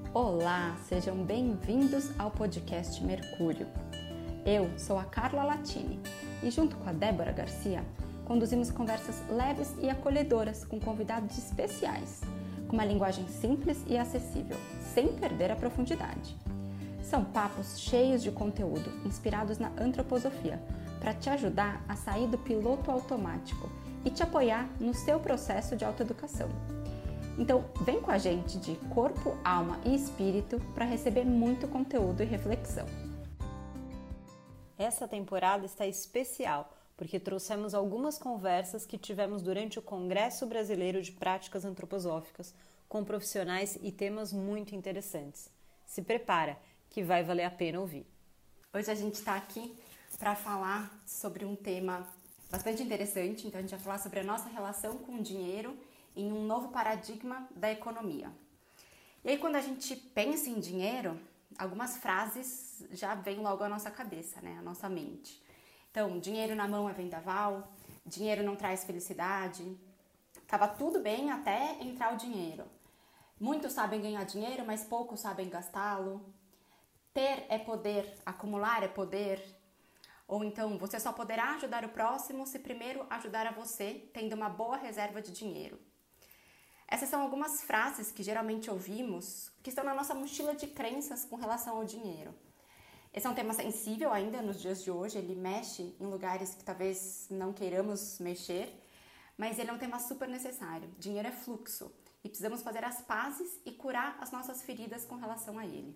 Olá, sejam bem-vindos ao podcast Mercúrio. Eu sou a Carla Latini e junto com a Débora Garcia conduzimos conversas leves e acolhedoras com convidados especiais, com uma linguagem simples e acessível, sem perder a profundidade. São papos cheios de conteúdo, inspirados na antroposofia, para te ajudar a sair do piloto automático e te apoiar no seu processo de autoeducação. Então, vem com a gente de corpo, alma e espírito para receber muito conteúdo e reflexão. Essa temporada está especial, porque trouxemos algumas conversas que tivemos durante o Congresso Brasileiro de Práticas Antroposóficas com profissionais e temas muito interessantes. Se prepara, que vai valer a pena ouvir. Hoje a gente está aqui para falar sobre um tema bastante interessante. Então, a gente vai falar sobre a nossa relação com o dinheiro em um novo paradigma da economia. E aí, quando a gente pensa em dinheiro, algumas frases já vêm logo à nossa cabeça, né? À nossa mente. Então, dinheiro na mão é vendaval, dinheiro não traz felicidade, tava tudo bem até entrar o dinheiro. Muitos sabem ganhar dinheiro, mas poucos sabem gastá-lo. Ter é poder, acumular é poder. Ou então, você só poderá ajudar o próximo se primeiro ajudar a você, tendo uma boa reserva de dinheiro. Essas são algumas frases que geralmente ouvimos, que estão na nossa mochila de crenças com relação ao dinheiro. Esse é um tema sensível ainda nos dias de hoje, ele mexe em lugares que talvez não queiramos mexer, mas ele é um tema super necessário. Dinheiro é fluxo e precisamos fazer as pazes e curar as nossas feridas com relação a ele.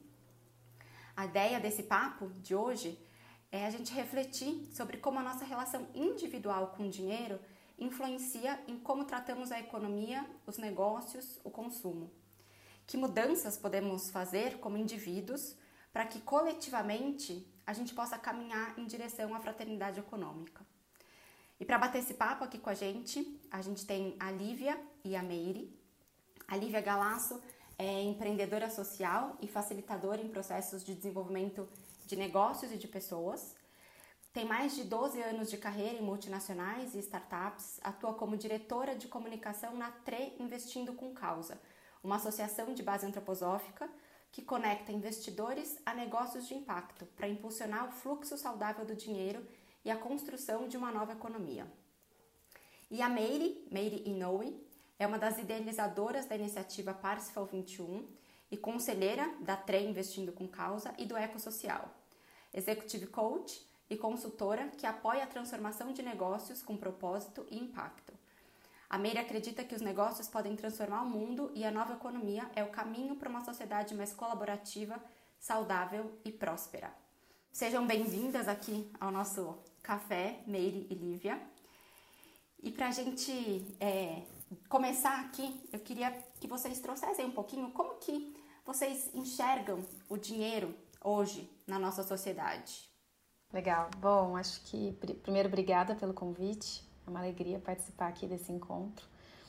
A ideia desse papo de hoje é a gente refletir sobre como a nossa relação individual com o dinheiro influencia em como tratamos a economia, os negócios, o consumo. Que mudanças podemos fazer como indivíduos para que coletivamente a gente possa caminhar em direção à fraternidade econômica. E para bater esse papo aqui com a gente tem a Lívia e a Meire. A Lívia Galasso é empreendedora social e facilitadora em processos de desenvolvimento de negócios e de pessoas. Tem mais de 12 anos de carreira em multinacionais e startups, atua como diretora de comunicação na TRE Investindo com Causa, uma associação de base antroposófica que conecta investidores a negócios de impacto para impulsionar o fluxo saudável do dinheiro e a construção de uma nova economia. E a Meire Inoue, é uma das idealizadoras da iniciativa Parsifal 21 e conselheira da TRE Investindo com Causa e do Ecossocial. Executive Coach e consultora que apoia a transformação de negócios com propósito e impacto. A Meire acredita que os negócios podem transformar o mundo e a nova economia é o caminho para uma sociedade mais colaborativa, saudável e próspera. Sejam bem-vindas aqui ao nosso café, Meire e Lívia. E para a gente começar aqui, eu queria que vocês trouxessem um pouquinho como que vocês enxergam o dinheiro hoje na nossa sociedade. Legal. Bom, acho que primeiro obrigada pelo convite. É uma alegria participar aqui desse encontro.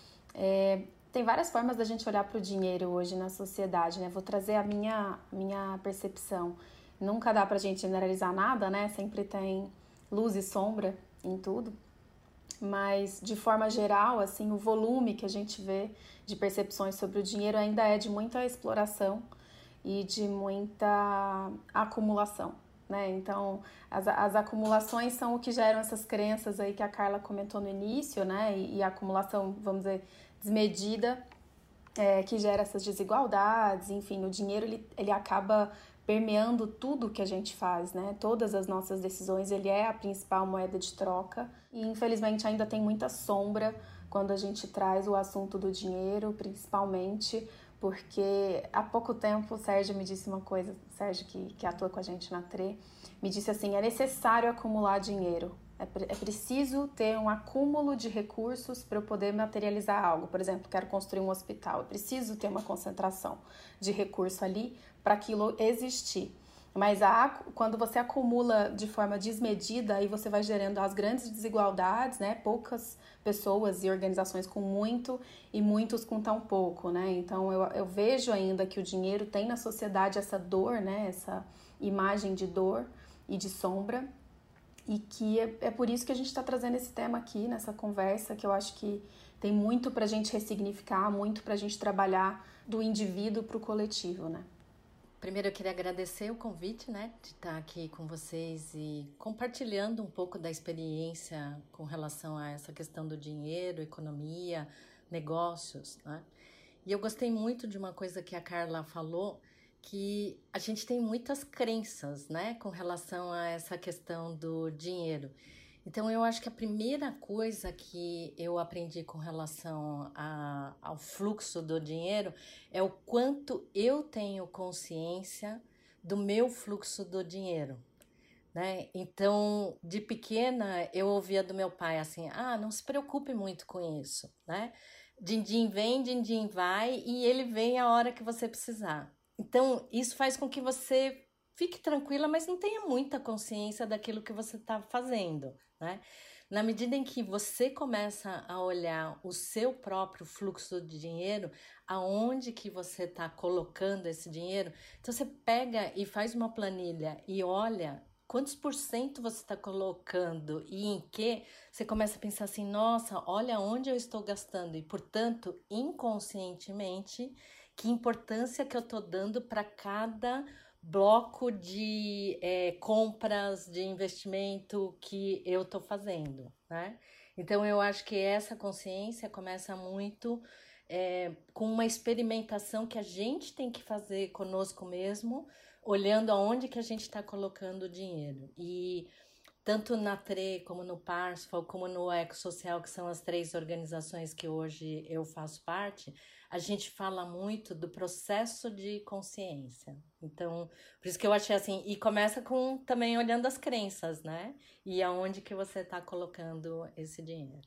Tem várias formas da gente olhar para o dinheiro hoje na sociedade, né? Vou trazer a minha percepção. Nunca dá para a gente generalizar nada, né? Sempre tem luz e sombra em tudo. Mas, de forma geral, assim, o volume que a gente vê de percepções sobre o dinheiro ainda é de muita exploração e de muita acumulação, né? Então, as acumulações são o que geram essas crenças aí que a Carla comentou no início, né? E a acumulação, vamos dizer, desmedida, que gera essas desigualdades. Enfim, o dinheiro ele acaba permeando tudo que a gente faz, né? Todas as nossas decisões, ele é a principal moeda de troca. E, infelizmente, ainda tem muita sombra quando a gente traz o assunto do dinheiro, principalmente porque há pouco tempo o Sérgio me disse uma coisa, Sérgio que atua com a gente na TRE, me disse assim, é necessário acumular dinheiro, é preciso ter um acúmulo de recursos para eu poder materializar algo. Por exemplo, quero construir um hospital, eu preciso ter uma concentração de recurso ali para aquilo existir. Mas quando você acumula de forma desmedida, aí você vai gerando as grandes desigualdades, né? Poucas pessoas e organizações com muito e muitos com tão pouco, né? Então eu vejo ainda que o dinheiro tem na sociedade essa dor, né? Essa imagem de dor e de sombra. E que é por isso que a gente está trazendo esse tema aqui, nessa conversa, que eu acho que tem muito para a gente ressignificar, muito para a gente trabalhar do indivíduo para o coletivo, né? Primeiro eu queria agradecer o convite, né, de estar aqui com vocês e compartilhando um pouco da experiência com relação a essa questão do dinheiro, economia, negócios, né? E eu gostei muito de uma coisa que a Carla falou, que a gente tem muitas crenças, né, com relação a essa questão do dinheiro. Então, eu acho que a primeira coisa que eu aprendi com relação ao fluxo do dinheiro é o quanto eu tenho consciência do meu fluxo do dinheiro, né? Então, de pequena, eu ouvia do meu pai assim, não se preocupe muito com isso, né? Din-din vem, din-din vai, e ele vem a hora que você precisar. Então, isso faz com que você fique tranquila, mas não tenha muita consciência daquilo que você está fazendo, né? Na medida em que você começa a olhar o seu próprio fluxo de dinheiro, aonde que você está colocando esse dinheiro, então você pega e faz uma planilha e olha quantos por cento você está colocando e em que, você começa a pensar assim, nossa, olha onde eu estou gastando e, portanto, inconscientemente, que importância que eu estou dando para cada bloco de compras, de investimento que eu estou fazendo, né? Então, eu acho que essa consciência começa muito com uma experimentação que a gente tem que fazer conosco mesmo, olhando aonde que a gente está colocando o dinheiro. E tanto na TRE, como no Parsfal, como no Ecosocial, que são as 3 organizações que hoje eu faço parte, a gente fala muito do processo de consciência. Então, por isso que eu achei assim, e começa com também olhando as crenças, né? E aonde que você está colocando esse dinheiro.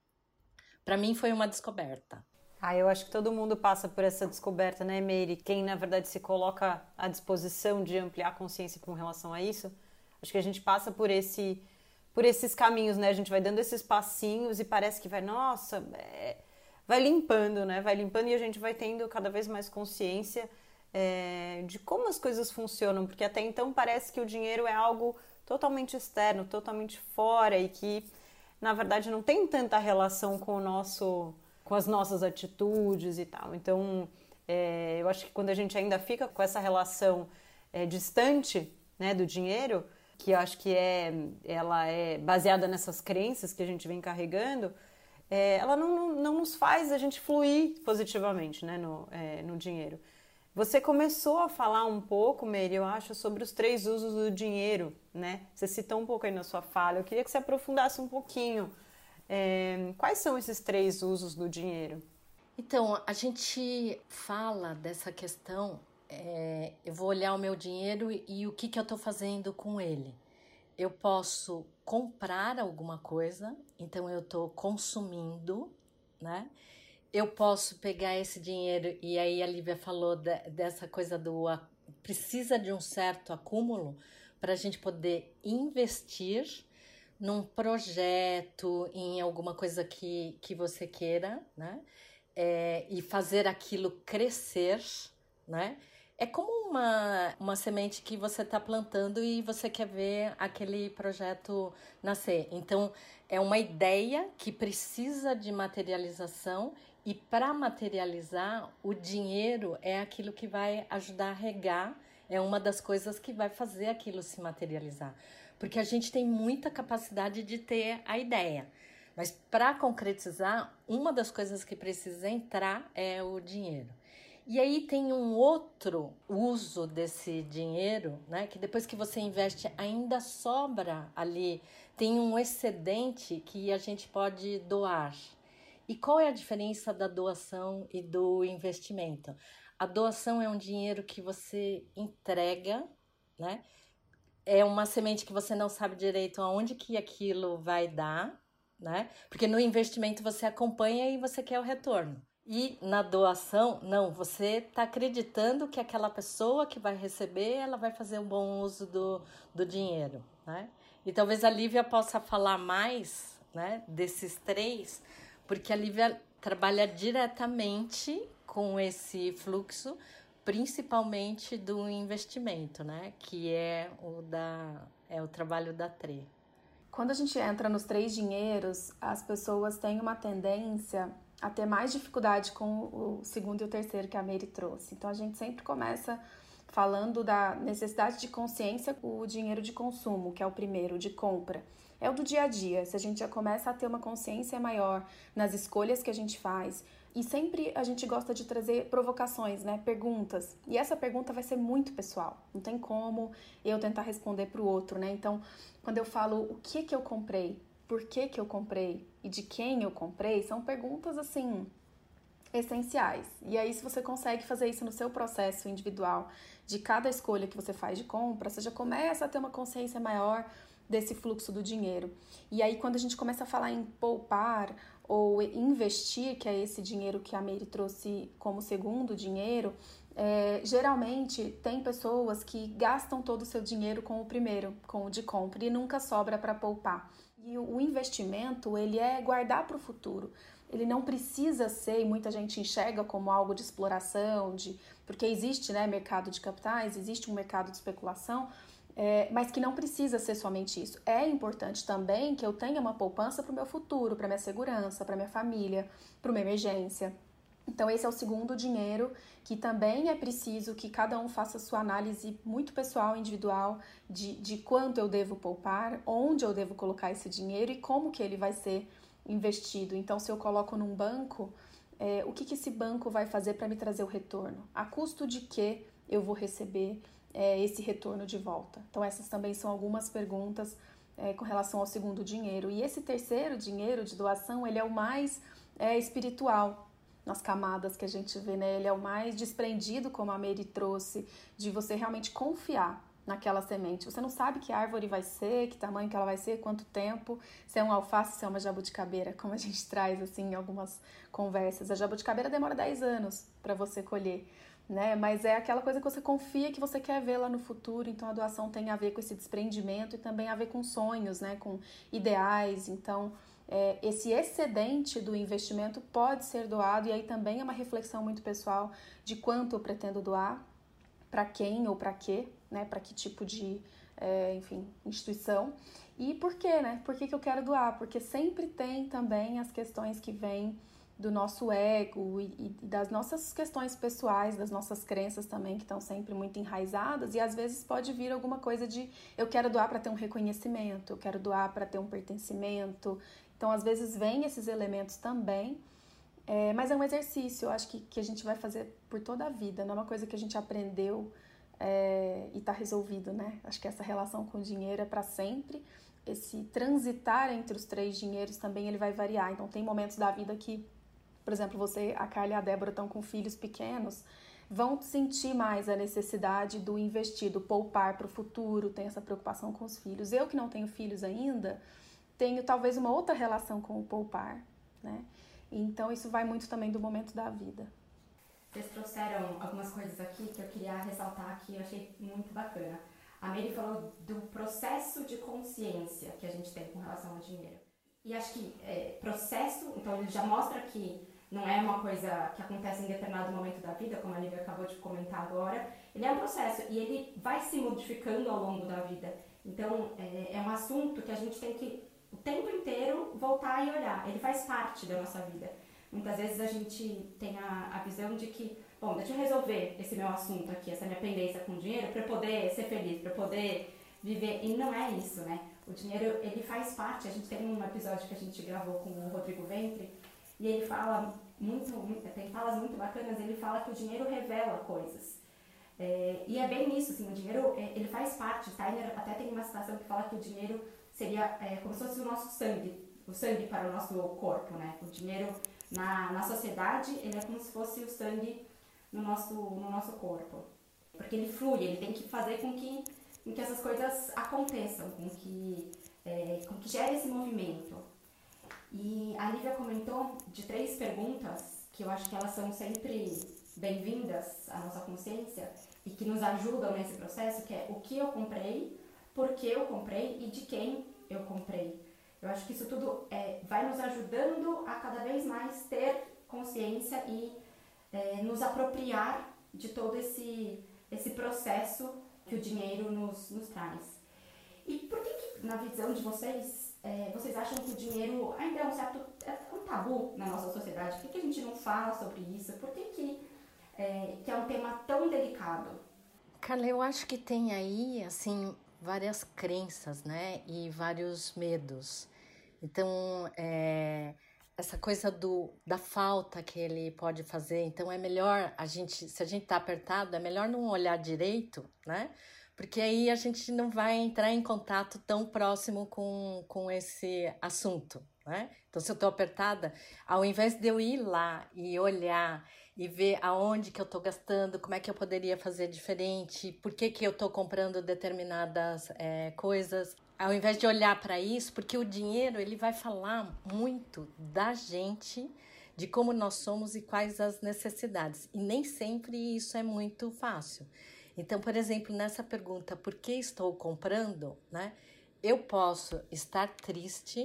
Para mim foi uma descoberta. Eu acho que todo mundo passa por essa descoberta, né, Meire? Quem, na verdade, se coloca à disposição de ampliar a consciência com relação a isso, acho que a gente passa por esses caminhos, né? A gente vai dando esses passinhos e parece que vai, vai limpando, né? Vai limpando e a gente vai tendo cada vez mais consciência de como as coisas funcionam, porque até então parece que o dinheiro é algo totalmente externo, totalmente fora e que, na verdade, não tem tanta relação com as nossas atitudes e tal. Então, eu acho que quando a gente ainda fica com essa relação distante, né, do dinheiro, que eu acho que ela é baseada nessas crenças que a gente vem carregando, ela não nos faz a gente fluir positivamente, né, no dinheiro. Você começou a falar um pouco, Meire, eu acho, sobre os 3 usos do dinheiro, né? Você citou um pouco aí na sua fala. Eu queria que você aprofundasse um pouquinho. Quais são esses 3 usos do dinheiro? Então, a gente fala dessa questão, eu vou olhar o meu dinheiro e o que eu estou fazendo com ele. Eu posso comprar alguma coisa, então eu estou consumindo, né? Eu posso pegar esse dinheiro, e aí a Lívia falou dessa coisa precisa de um certo acúmulo para a gente poder investir num projeto, em alguma coisa que você queira, né? E fazer aquilo crescer, né? É como uma semente que você está plantando e você quer ver aquele projeto nascer. Então, é uma ideia que precisa de materialização e para materializar, o dinheiro é aquilo que vai ajudar a regar, é uma das coisas que vai fazer aquilo se materializar. Porque a gente tem muita capacidade de ter a ideia. Mas para concretizar, uma das coisas que precisa entrar é o dinheiro. E aí tem um outro uso desse dinheiro, né? Que depois que você investe ainda sobra ali, tem um excedente que a gente pode doar. E qual é a diferença da doação e do investimento? A doação é um dinheiro que você entrega, né? É uma semente que você não sabe direito aonde que aquilo vai dar, né? Porque no investimento você acompanha e você quer o retorno. E na doação, não, você está acreditando que aquela pessoa que vai receber, ela vai fazer um bom uso do dinheiro, né? E talvez a Lívia possa falar mais, né, desses 3, porque a Lívia trabalha diretamente com esse fluxo, principalmente do investimento, né, que é o trabalho da TRE. Quando a gente entra nos 3 dinheiros, as pessoas têm uma tendência a ter mais dificuldade com o segundo e o terceiro que a Meire trouxe. Então, a gente sempre começa falando da necessidade de consciência, o dinheiro de consumo, que é o primeiro, de compra. É o do dia a dia, se a gente já começa a ter uma consciência maior nas escolhas que a gente faz. E sempre a gente gosta de trazer provocações, né? Perguntas. E essa pergunta vai ser muito pessoal. Não tem como eu tentar responder para o outro, né? Então, quando eu falo o que eu comprei, por que eu comprei e de quem eu comprei, são perguntas, assim, essenciais. E aí, se você consegue fazer isso no seu processo individual, de cada escolha que você faz de compra, você já começa a ter uma consciência maior desse fluxo do dinheiro. E aí, quando a gente começa a falar em poupar ou investir, que é esse dinheiro que a Meire trouxe como segundo dinheiro, geralmente tem pessoas que gastam todo o seu dinheiro com o primeiro, com o de compra, e nunca sobra para poupar. E o investimento, ele é guardar para o futuro. Ele não precisa ser, e muita gente enxerga como algo de exploração, porque existe, né, mercado de capitais, existe um mercado de especulação, mas que não precisa ser somente isso. É importante também que eu tenha uma poupança para o meu futuro, para minha segurança, para minha família, para uma emergência. Então esse é o segundo dinheiro, que também é preciso que cada um faça a sua análise muito pessoal, individual, de quanto eu devo poupar, onde eu devo colocar esse dinheiro e como que ele vai ser investido. Então, se eu coloco num banco, o que esse banco vai fazer para me trazer o retorno? A custo de que eu vou receber esse retorno de volta? Então, essas também são algumas perguntas com relação ao segundo dinheiro. E esse terceiro dinheiro de doação, ele é o mais espiritual nas camadas que a gente vê, né? Ele é o mais desprendido, como a Meire trouxe, de você realmente confiar naquela semente. Você não sabe que árvore vai ser, que tamanho que ela vai ser, quanto tempo, se é um alface, se é uma jabuticabeira, como a gente traz assim em algumas conversas. A jabuticabeira demora 10 anos para você colher, né? Mas é aquela coisa que você confia, que você quer ver lá no futuro. Então a doação tem a ver com esse desprendimento e também a ver com sonhos, né? Com ideais. Então esse excedente do investimento pode ser doado, e aí também é uma reflexão muito pessoal de quanto eu pretendo doar, para quem ou para quê, né? Para que tipo de, instituição. E por quê, né? Por que eu quero doar? Porque sempre tem também as questões que vêm do nosso ego e das nossas questões pessoais, das nossas crenças também, que estão sempre muito enraizadas, e às vezes pode vir alguma coisa de eu quero doar para ter um reconhecimento, eu quero doar para ter um pertencimento. Então, às vezes, vem esses elementos também, mas é um exercício, eu acho que a gente vai fazer por toda a vida, não é uma coisa que a gente aprendeu e está resolvido, né? Acho que essa relação com o dinheiro é para sempre. Esse transitar entre os três dinheiros também ele vai variar. Então, tem momentos da vida que, por exemplo, você, a Carla e a Débora estão com filhos pequenos, vão sentir mais a necessidade do investir, do poupar para o futuro, tem essa preocupação com os filhos. Eu que não tenho filhos ainda, tenho talvez uma outra relação com o poupar, né? Então isso vai muito também do momento da vida. Vocês trouxeram algumas coisas aqui que eu queria ressaltar que eu achei muito bacana. A Meire falou do processo de consciência que a gente tem com relação ao dinheiro. E acho que processo, então ele já mostra que não é uma coisa que acontece em determinado momento da vida, como a Lívia acabou de comentar agora. Ele é um processo e ele vai se modificando ao longo da vida. Então é um assunto que a gente tem que o tempo inteiro voltar e olhar. Ele faz parte da nossa vida. Muitas vezes a gente tem a visão de que, bom, deixa eu resolver esse meu assunto aqui, essa minha pendência com o dinheiro, para eu poder ser feliz, para eu poder viver. E não é isso, né? O dinheiro, ele faz parte. A gente tem um episódio que a gente gravou com o Rodrigo Ventre, e ele fala tem falas muito bacanas. Ele fala que o dinheiro revela coisas. E é bem isso, assim, o dinheiro, ele faz parte. Steiner até tem uma citação que fala que o dinheiro seria como se fosse o nosso sangue, o sangue para o nosso corpo, né? O dinheiro na sociedade, ele é como se fosse o sangue no nosso corpo. Porque ele flui, ele tem que fazer com que essas coisas aconteçam, com que gere esse movimento. E a Lívia comentou de 3 perguntas, que eu acho que elas são sempre bem-vindas à nossa consciência e que nos ajudam nesse processo, que é o que eu comprei, por que eu comprei e de quem eu comprei. Eu acho que isso tudo vai nos ajudando a cada vez mais ter consciência e nos apropriar de todo esse processo que o dinheiro nos traz. E por que na visão de vocês, vocês acham que o dinheiro ainda é um tabu na nossa sociedade? Por que a gente não fala sobre isso? Por que é um tema tão delicado? Carla, eu acho que tem aí, assim, várias crenças, né? E vários medos. Então, essa coisa da falta que ele pode fazer. Então, é melhor se a gente tá apertado, é melhor não olhar direito, né? Porque aí a gente não vai entrar em contato tão próximo com esse assunto, né? Então, se eu tô apertada, ao invés de eu ir lá e olhar e ver aonde que eu tô gastando, como é que eu poderia fazer diferente, por que que eu tô comprando determinadas coisas, ao invés de olhar para isso, porque o dinheiro ele vai falar muito da gente, de como nós somos e quais as necessidades. E nem sempre isso é muito fácil. Então, por exemplo, nessa pergunta, por que estou comprando, né? Eu posso estar triste,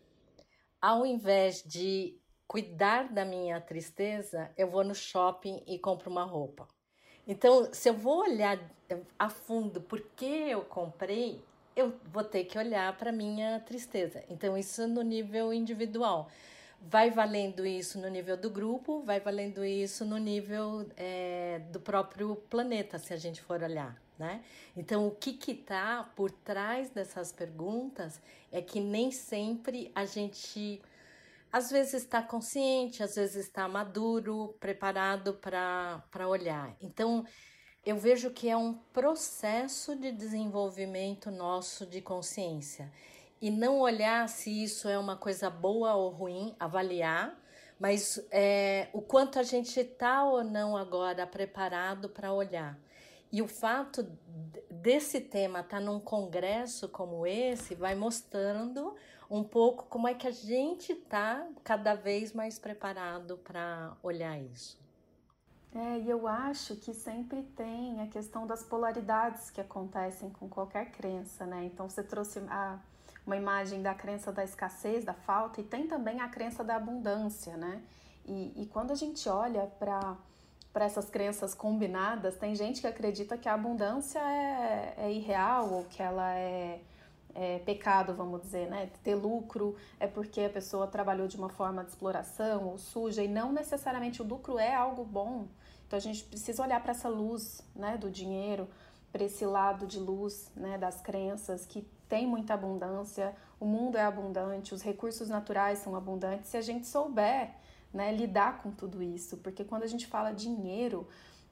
ao invés de cuidar da minha tristeza, eu vou no shopping e compro uma roupa. Então, se eu vou olhar a fundo por que eu comprei, eu vou ter que olhar para minha tristeza. Então, isso no nível individual. Vai valendo isso no nível do grupo, vai valendo isso no nível do próprio planeta, se a gente for olhar, né? Então, o que está por trás dessas perguntas é que nem sempre a gente, às vezes está consciente, às vezes está maduro, preparado para olhar. Então, eu vejo que é um processo de desenvolvimento nosso de consciência. E não olhar se isso é uma coisa boa ou ruim, avaliar, mas o quanto a gente está ou não agora preparado para olhar. E o fato desse tema estar num congresso como esse vai mostrando um pouco como é que a gente está cada vez mais preparado para olhar isso. E eu acho que sempre tem a questão das polaridades que acontecem com qualquer crença, né? Então você trouxe uma imagem da crença da escassez, da falta, e tem também a crença da abundância, né? E quando a gente olha para essas crenças combinadas, tem gente que acredita que a abundância é irreal ou que ela é pecado, vamos dizer, né? Ter lucro é porque a pessoa trabalhou de uma forma de exploração ou suja, e não necessariamente o lucro é algo bom. Então a gente precisa olhar para essa luz, né, do dinheiro, para esse lado de luz, né, das crenças, que tem muita abundância, o mundo é abundante, os recursos naturais são abundantes, se a gente souber, né, lidar com tudo isso. Porque quando a gente fala dinheiro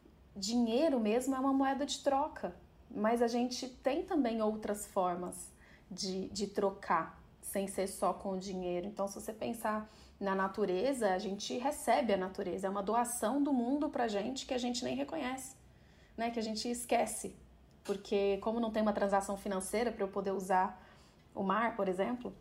mesmo é uma moeda de troca, mas a gente tem também outras formas de trocar, sem ser só com o dinheiro. Então, se você pensar na natureza, a gente recebe a natureza, é uma doação do mundo pra gente que a gente nem reconhece, né? Que a gente esquece, porque como não tem uma transação financeira para eu poder usar o mar, por exemplo,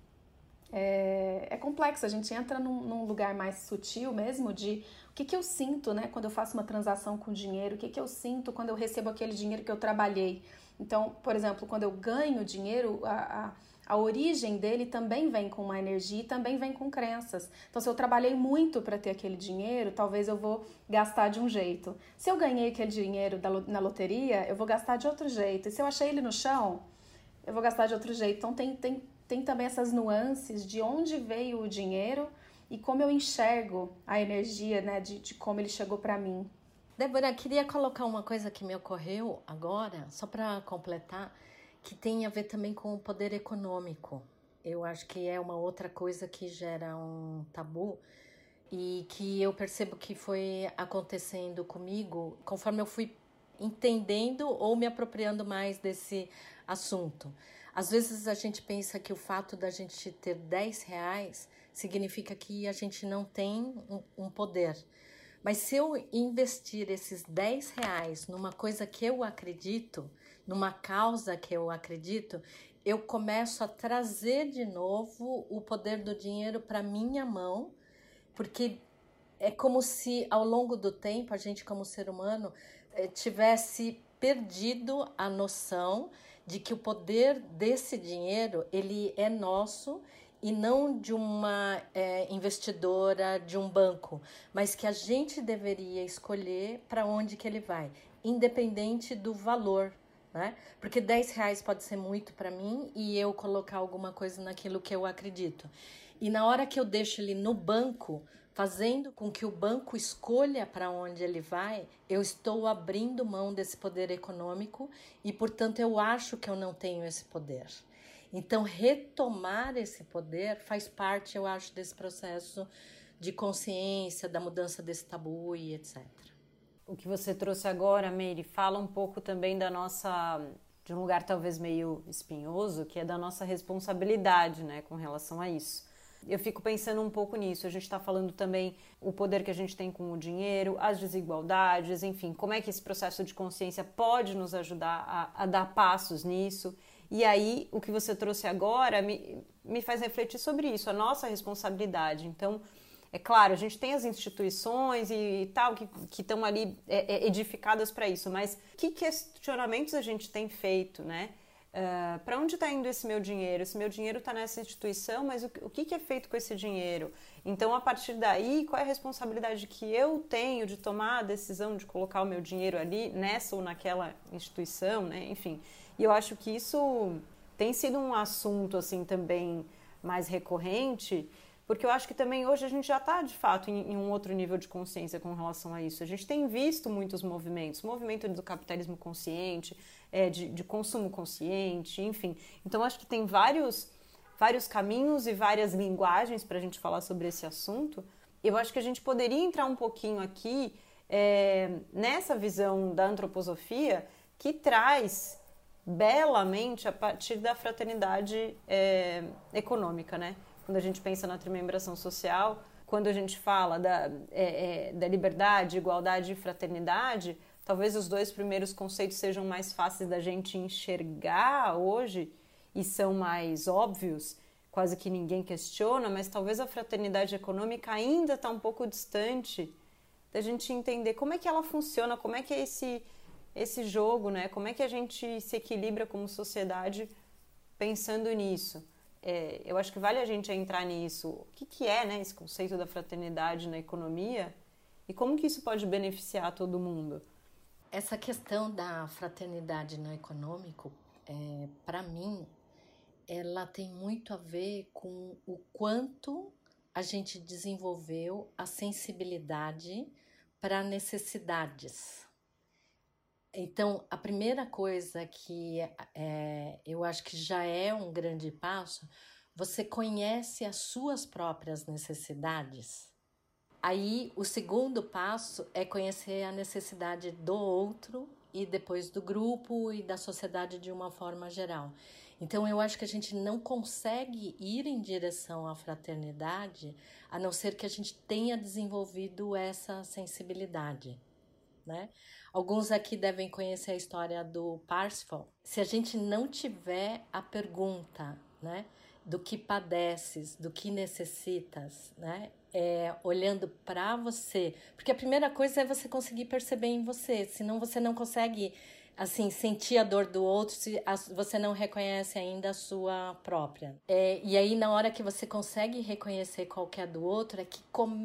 é complexo. A gente entra num lugar mais sutil mesmo de o que eu sinto, né, quando eu faço uma transação com dinheiro, o que eu sinto quando eu recebo aquele dinheiro que eu trabalhei. Então, por exemplo, quando eu ganho dinheiro, a origem dele também vem com uma energia e também vem com crenças. Então, se eu trabalhei muito para ter aquele dinheiro, talvez eu vou gastar de um jeito. Se eu ganhei aquele dinheiro na loteria, eu vou gastar de outro jeito. E se eu achei ele no chão, eu vou gastar de outro jeito. Então, tem também essas nuances de onde veio o dinheiro e como eu enxergo a energia, né, de como ele chegou para mim. Débora, queria colocar uma coisa que me ocorreu agora, só para completar, que tem a ver também com o poder econômico. Eu acho que é uma outra coisa que gera um tabu e que eu percebo que foi acontecendo comigo conforme eu fui entendendo ou me apropriando mais desse assunto. Às vezes a gente pensa que o fato da gente ter 10 reais significa que a gente não tem um poder. Mas se eu investir esses 10 reais numa coisa que eu acredito, numa causa que eu acredito, eu começo a trazer de novo o poder do dinheiro para minha mão, porque é como se ao longo do tempo a gente como ser humano tivesse perdido a noção de que o poder desse dinheiro ele é nosso e não de uma investidora, de um banco, mas que a gente deveria escolher para onde que ele vai, independente do valor, né? Porque 10 reais pode ser muito para mim e eu colocar alguma coisa naquilo que eu acredito. E na hora que eu deixo ele no banco, fazendo com que o banco escolha para onde ele vai, eu estou abrindo mão desse poder econômico e, portanto, eu acho que eu não tenho esse poder. Então, retomar esse poder faz parte, eu acho, desse processo de consciência, da mudança desse tabu e etc. O que você trouxe agora, Meire, fala um pouco também de um lugar talvez meio espinhoso, que é da nossa responsabilidade, né, com relação a isso. Eu fico pensando um pouco nisso. A gente está falando também o poder que a gente tem com o dinheiro, as desigualdades, enfim, como é que esse processo de consciência pode nos ajudar a dar passos nisso. E aí, o que você trouxe agora me faz refletir sobre isso, a nossa responsabilidade. Então, é claro, a gente tem as instituições e tal que estão ali edificadas para isso, mas que questionamentos a gente tem feito, né? Para onde está indo esse meu dinheiro? Esse meu dinheiro está nessa instituição, mas o que é feito com esse dinheiro? Então, a partir daí, qual é a responsabilidade que eu tenho de tomar a decisão de colocar o meu dinheiro ali, nessa ou naquela instituição, né? Enfim, e eu acho que isso tem sido um assunto assim também mais recorrente, porque eu acho que também hoje a gente já está, de fato, em um outro nível de consciência com relação a isso. A gente tem visto muitos movimentos, movimento do capitalismo consciente, de consumo consciente, enfim. Então, acho que tem vários caminhos e várias linguagens para a gente falar sobre esse assunto. Eu acho que a gente poderia entrar um pouquinho aqui nessa visão da antroposofia que traz belamente a partir da fraternidade econômica, né? Quando a gente pensa na trimembração social, quando a gente fala da liberdade, igualdade e fraternidade, talvez os dois primeiros conceitos sejam mais fáceis da gente enxergar hoje e são mais óbvios, quase que ninguém questiona, mas talvez a fraternidade econômica ainda está um pouco distante da gente entender como é que ela funciona, como é que é esse jogo, né? Como é que a gente se equilibra como sociedade pensando nisso. Eu acho que vale a gente entrar nisso. O que é, né, esse conceito da fraternidade na economia e como que isso pode beneficiar todo mundo? Essa questão da fraternidade no econômico, para mim, ela tem muito a ver com o quanto a gente desenvolveu a sensibilidade para necessidades. Então, a primeira coisa que eu acho que já é um grande passo, você conhece as suas próprias necessidades. Aí, o segundo passo é conhecer a necessidade do outro e depois do grupo e da sociedade de uma forma geral. Então, eu acho que a gente não consegue ir em direção à fraternidade a não ser que a gente tenha desenvolvido essa sensibilidade, né? Alguns aqui devem conhecer a história do Parsifal. Se a gente não tiver a pergunta, né, do que padeces, do que necessitas, né, olhando para você, porque a primeira coisa é você conseguir perceber em você, senão você não consegue assim sentir a dor do outro se você não reconhece ainda a sua própria. E aí, na hora que você consegue reconhecer qual que é do outro, é que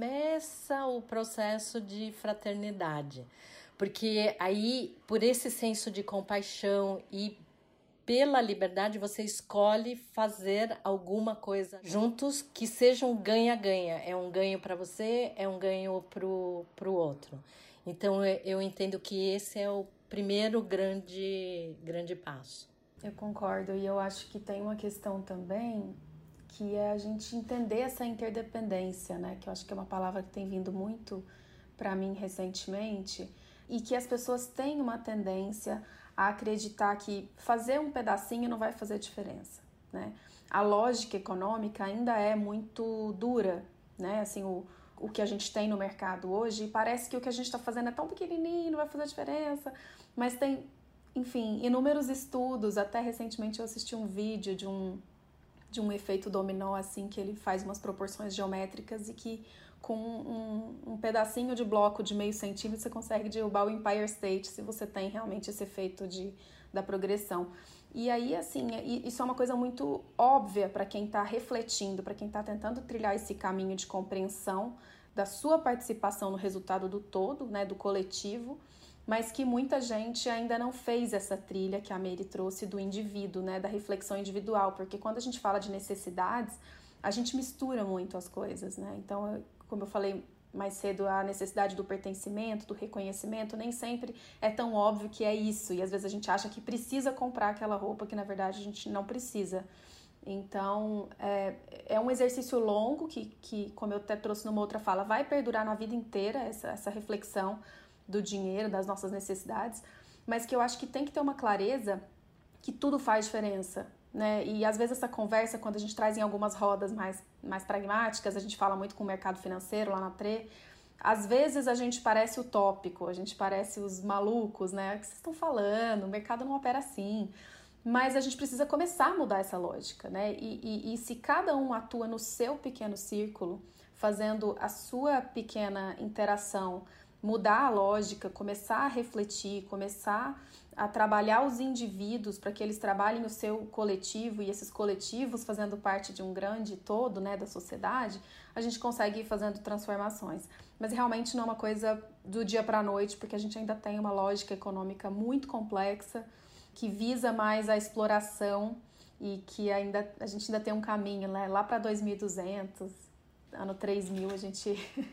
começa o processo de fraternidade. Porque aí, por esse senso de compaixão e pela liberdade, você escolhe fazer alguma coisa juntos que seja um ganha-ganha. É um ganho para você, é um ganho pro outro. Então, eu entendo que esse é o primeiro grande passo. Eu concordo, e eu acho que tem uma questão também que é a gente entender essa interdependência, né? Que eu acho que é uma palavra que tem vindo muito para mim recentemente, e que as pessoas têm uma tendência a acreditar que fazer um pedacinho não vai fazer diferença, né? A lógica econômica ainda é muito dura, né? Assim, o que a gente tem no mercado hoje, parece que o que a gente está fazendo é tão pequenininho, não vai fazer diferença, mas tem, enfim, inúmeros estudos. Até recentemente eu assisti um vídeo de um efeito dominó, assim, que ele faz umas proporções geométricas e que com um pedacinho de bloco de meio centímetro você consegue derrubar o Empire State, se você tem realmente esse efeito da progressão. E aí, assim, isso é uma coisa muito óbvia para quem está refletindo, para quem está tentando trilhar esse caminho de compreensão da sua participação no resultado do todo, né, do coletivo, mas que muita gente ainda não fez essa trilha que a Meire trouxe do indivíduo, né, da reflexão individual, porque quando a gente fala de necessidades, a gente mistura muito as coisas, né? Então, como eu falei mais cedo, a necessidade do pertencimento, do reconhecimento, nem sempre é tão óbvio que é isso. E às vezes a gente acha que precisa comprar aquela roupa que na verdade a gente não precisa. Então, é um exercício longo que, como eu até trouxe numa outra fala, vai perdurar na vida inteira, essa reflexão do dinheiro, das nossas necessidades, mas que eu acho que tem que ter uma clareza que tudo faz diferença, né? E às vezes essa conversa, quando a gente traz em algumas rodas mais pragmáticas, a gente fala muito com o mercado financeiro lá na TRE, às vezes a gente parece utópico, a gente parece os malucos, né? O que vocês estão falando? O mercado não opera assim. Mas a gente precisa começar a mudar essa lógica, né? E se cada um atua no seu pequeno círculo, fazendo a sua pequena interação, mudar a lógica, começar a refletir, começar a trabalhar os indivíduos para que eles trabalhem o seu coletivo e esses coletivos fazendo parte de um grande todo, né, da sociedade, a gente consegue ir fazendo transformações. Mas realmente não é uma coisa do dia para a noite, porque a gente ainda tem uma lógica econômica muito complexa, que visa mais a exploração e que a gente ainda tem um caminho, né? Lá para 2200, ano 3000, a gente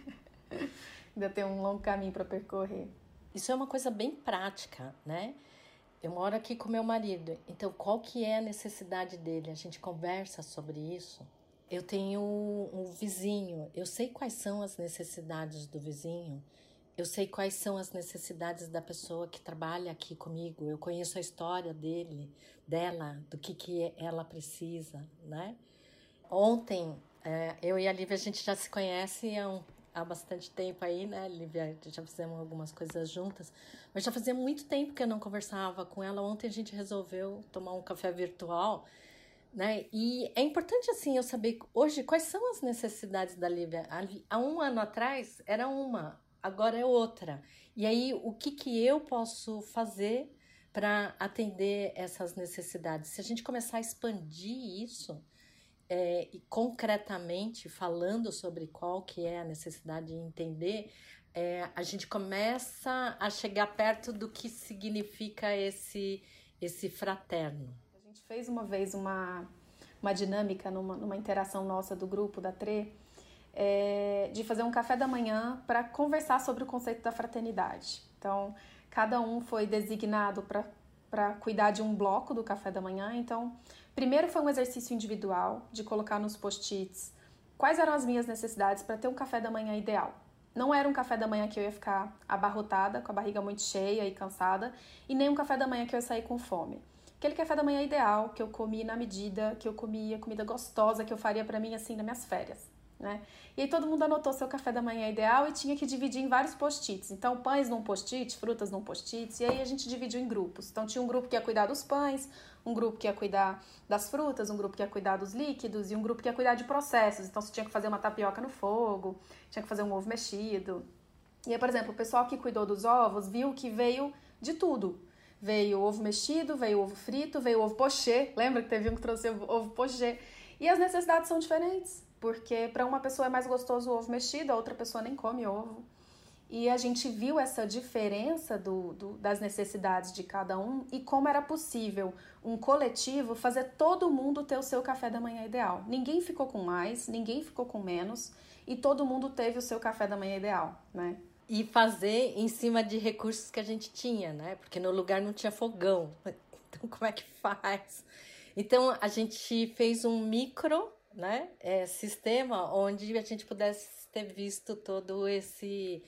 ainda tem um longo caminho para percorrer. Isso é uma coisa bem prática, né? Eu moro aqui com meu marido, então qual que é a necessidade dele? A gente conversa sobre isso. Eu tenho um vizinho, eu sei quais são as necessidades do vizinho, eu sei quais são as necessidades da pessoa que trabalha aqui comigo, eu conheço a história dela, do que ela precisa, né? Ontem, eu e a Lívia, a gente já se conhece há bastante tempo aí, né, Lívia? Já fizemos algumas coisas juntas, mas já fazia muito tempo que eu não conversava com ela. Ontem a gente resolveu tomar um café virtual, né? E é importante, assim, eu saber hoje quais são as necessidades da Lívia. Há um ano atrás era uma, agora é outra. E aí, o que eu posso fazer para atender essas necessidades? Se a gente começar a expandir isso, e concretamente falando sobre qual que é a necessidade de entender, a gente começa a chegar perto do que significa esse fraterno. A gente fez uma vez uma dinâmica numa interação nossa do grupo da TRE, de fazer um café da manhã para conversar sobre o conceito da fraternidade. Então, cada um foi designado para cuidar de um bloco do café da manhã. Então, primeiro foi um exercício individual de colocar nos post-its quais eram as minhas necessidades para ter um café da manhã ideal. Não era um café da manhã que eu ia ficar abarrotada, com a barriga muito cheia e cansada, e nem um café da manhã que eu ia sair com fome. Aquele café da manhã ideal, que eu comi na medida, que eu comia comida gostosa, que eu faria para mim assim nas minhas férias, né? E aí todo mundo anotou seu café da manhã ideal e tinha que dividir em vários post-its. Então, pães num post-it, frutas num post-it, e aí a gente dividiu em grupos. Então, tinha um grupo que ia cuidar dos pães, um grupo que ia cuidar das frutas, um grupo que ia cuidar dos líquidos e um grupo que ia cuidar de processos. Então, você tinha que fazer uma tapioca no fogo, tinha que fazer um ovo mexido. E aí, por exemplo, o pessoal que cuidou dos ovos viu que veio de tudo. Veio ovo mexido, veio ovo frito, veio ovo pochê. Lembra que teve um que trouxe ovo pochê? E as necessidades são diferentes, porque para uma pessoa é mais gostoso o ovo mexido, a outra pessoa nem come ovo. E a gente viu essa diferença das necessidades de cada um e como era possível um coletivo fazer todo mundo ter o seu café da manhã ideal. Ninguém ficou com mais, ninguém ficou com menos e todo mundo teve o seu café da manhã ideal, né? E fazer em cima de recursos que a gente tinha, né? Porque no lugar não tinha fogão. Então, como é que faz? Então, a gente fez um micro, né, sistema onde a gente pudesse ter visto todo esse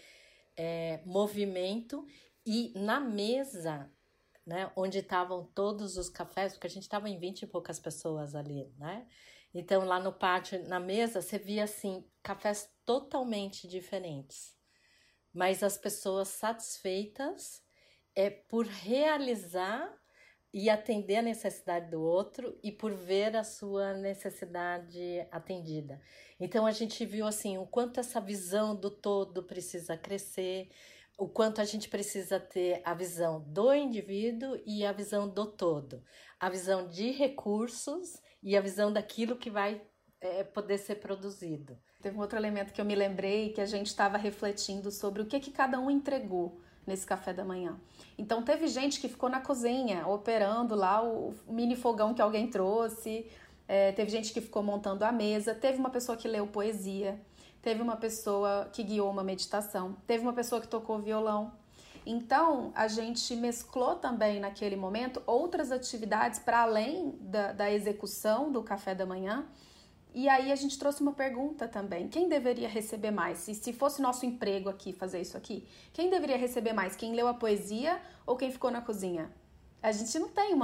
movimento. E na mesa, né, onde estavam todos os cafés, porque a gente estava em 20 e poucas pessoas ali, né? Então, lá no pátio, na mesa, você via, assim, cafés totalmente diferentes. Mas as pessoas satisfeitas por realizar e atender a necessidade do outro e por ver a sua necessidade atendida. Então, a gente viu assim, o quanto essa visão do todo precisa crescer, o quanto a gente precisa ter a visão do indivíduo e a visão do todo. A visão de recursos e a visão daquilo que vai poder ser produzido. Teve um outro elemento que eu me lembrei, que a gente estava refletindo sobre o que cada um entregou nesse café da manhã. Então, teve gente que ficou na cozinha, operando lá o mini fogão que alguém trouxe, teve gente que ficou montando a mesa, teve uma pessoa que leu poesia, teve uma pessoa que guiou uma meditação, teve uma pessoa que tocou violão. Então, a gente mesclou também naquele momento outras atividades para além da execução do café da manhã. E aí a gente trouxe uma pergunta também: quem deveria receber mais? E se fosse nosso emprego aqui, fazer isso aqui, quem deveria receber mais? Quem leu a poesia ou quem ficou na cozinha? A gente não tem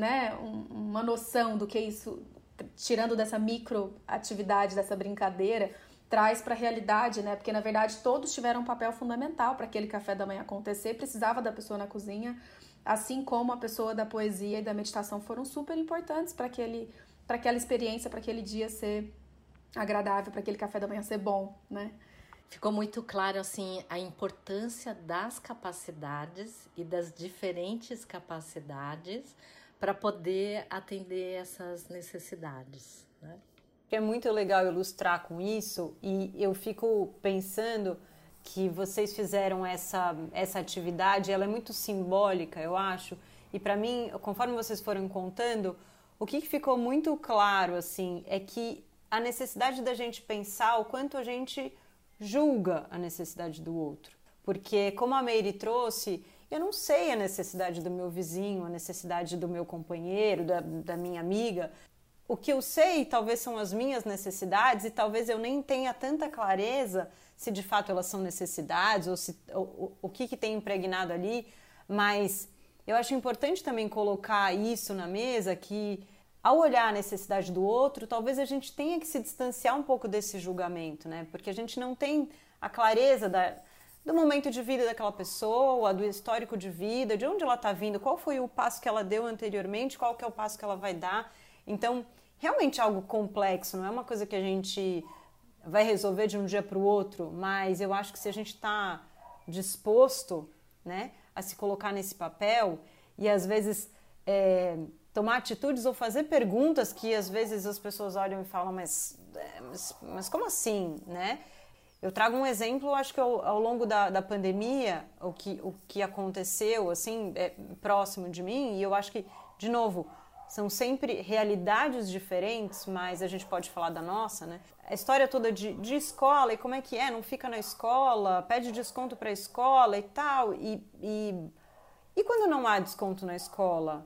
uma noção do que isso, tirando dessa micro atividade, dessa brincadeira, traz para a realidade, né? Porque, na verdade, todos tiveram um papel fundamental para aquele café da manhã acontecer, precisava da pessoa na cozinha, assim como a pessoa da poesia e da meditação foram super importantes para aquela experiência, para aquele dia ser agradável, para aquele café da manhã ser bom, né? Ficou muito claro, assim, a importância das capacidades e das diferentes capacidades para poder atender essas necessidades, né? É muito legal ilustrar com isso, e eu fico pensando que vocês fizeram essa atividade, ela é muito simbólica, eu acho, e para mim, conforme vocês foram contando, o que ficou muito claro, assim, é que a necessidade da gente pensar o quanto a gente julga a necessidade do outro. Porque, como a Meire trouxe, eu não sei a necessidade do meu vizinho, a necessidade do meu companheiro, da minha amiga. O que eu sei talvez são as minhas necessidades e talvez eu nem tenha tanta clareza se de fato elas são necessidades ou o que tem impregnado ali, mas eu acho importante também colocar isso na mesa, que ao olhar a necessidade do outro, talvez a gente tenha que se distanciar um pouco desse julgamento, né? Porque a gente não tem a clareza do momento de vida daquela pessoa, do histórico de vida, de onde ela está vindo, qual foi o passo que ela deu anteriormente, qual que é o passo que ela vai dar. Então, realmente é algo complexo, não é uma coisa que a gente vai resolver de um dia para o outro, mas eu acho que se a gente está disposto, né, a se colocar nesse papel e às vezes tomar atitudes ou fazer perguntas que às vezes as pessoas olham e falam, mas como assim, né? Eu trago um exemplo, acho que ao longo da pandemia, o que aconteceu, assim, próximo de mim, e eu acho que, de novo, são sempre realidades diferentes, mas a gente pode falar da nossa, né? A história toda de escola, e como é que é, não fica na escola, pede desconto para a escola e tal, e quando não há desconto na escola?